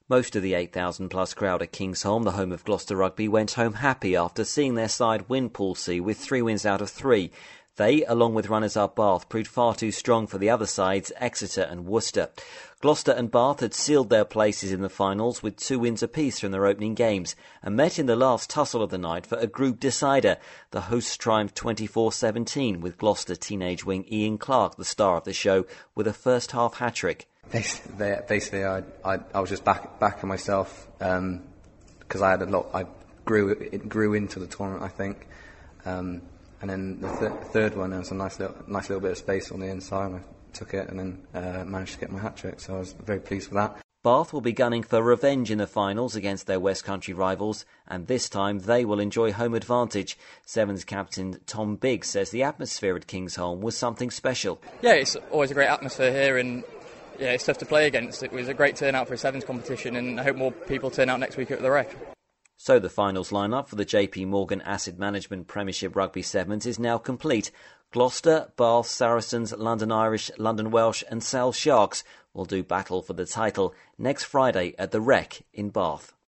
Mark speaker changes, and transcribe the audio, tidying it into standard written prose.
Speaker 1: Most of the 8,000 plus crowd at Kingsholm, the home of Gloucester Rugby, went home happy after seeing their side win Pool C with 3 wins out of 3. They, along with runners-up Bath, proved far too strong for the other sides, Exeter and Worcester. Gloucester and Bath had sealed their places in the finals with 2 wins apiece from their opening games and met in the last tussle of the night for a group decider. The hosts triumphed 24-17 with Gloucester teenage wing Ian Clark, the star of the show, with a first-half hat-trick.
Speaker 2: Basically, I was just backing myself because I had a lot. I grew into the tournament, I think. And then the third one, there was a nice little bit of space on the inside, and I took it and then managed to get my hat-trick, so I was very pleased with that.
Speaker 1: Bath will be gunning for revenge in the finals against their West Country rivals, and this time they will enjoy home advantage. Sevens captain Tom Biggs says the atmosphere at Kingsholm was something special.
Speaker 3: Yeah, it's always a great atmosphere here, and yeah, it's tough to play against. It was a great turnout for a Sevens competition, and I hope more people turn out next week at the Rec.
Speaker 1: So the finals lineup for the JP Morgan Asset Management Premiership Rugby Sevens is now complete. Gloucester, Bath, Saracens, London Irish, London Welsh and Sale Sharks will do battle for the title next Friday at the Rec in Bath.